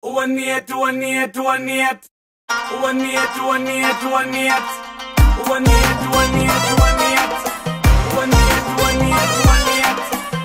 ونيت ونيت ونيت ونيت ونيت ونيت ونيت ونيت ونيت ونيت ونيت ونيت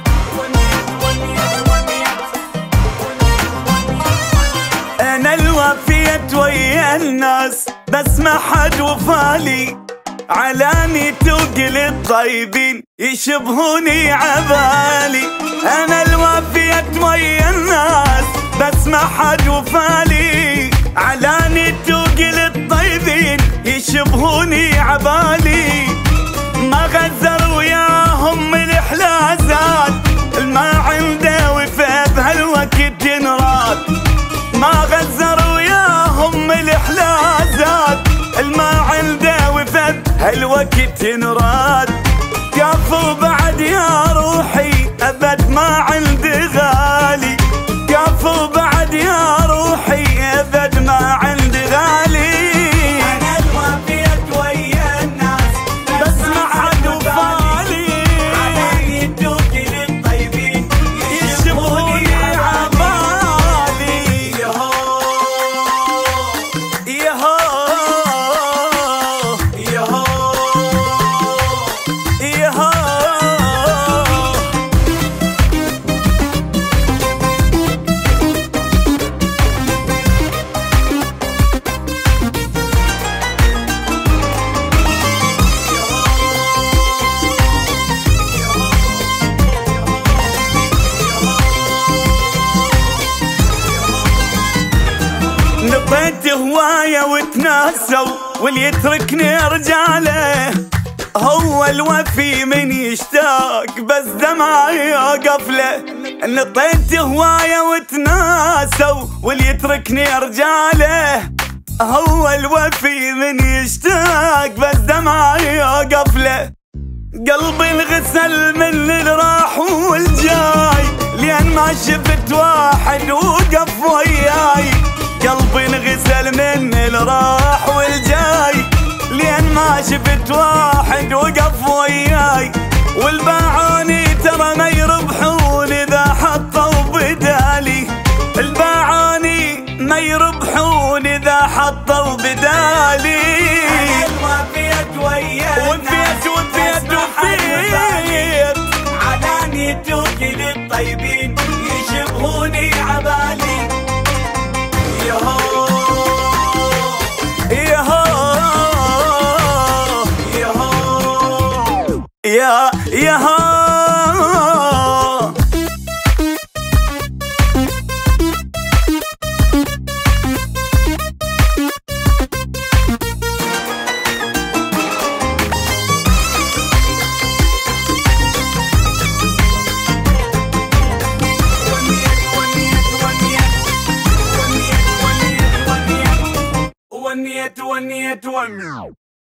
أنا الوفيت ويا الناس بس ما حد وفالي، علاني توقل الطيبين يشبهوني عبالي. أنا الوفيت ويا الناس بس ما حد وفالي، علاني توقل الطيبين يشبهوني عبالي. ما غزر وياهم الإحلازات، الما عنده وفاة بهالوقت ينراد. ما غزر وياهم الإحلازات، الما عنده وفاة هالوقت ينراد. كفو بعد يا روحي أبد ما عندي غالي، كفو بعد يا روحي أبد ما عندي غالي. أنا الوفيت ويا الناس بس ما حد وفالي، علاني توقل الطيبين يشبهوني عبالي. يهو يهو يهو يهو نطيت هواية وتناسوا واللي يتركني رجاله. هو الوفي من يشتاق بس دمعي قفله. نطيت هواية وتناسوا واللي يتركني رجاله. هو الوفي من يشتاق بس دمعي قفله. قلبي انغسل من اللي راح والجاي، لين ما شفت واحد وقف وياي. قلبي انغسل من اللي راح والجاي، لين ما شفت واحد وقف وياي. والباعوني ترى ما يربحون اذا حطوا بدالي، الباعوني ما يربحون اذا حطوا بدالي. الوفيت ويا وفيت وفيت وفيت، علاني توقل الطيبين يشبهوني عبالي. يهو يهو يهو يا يهو. ونيت ونيت ونيت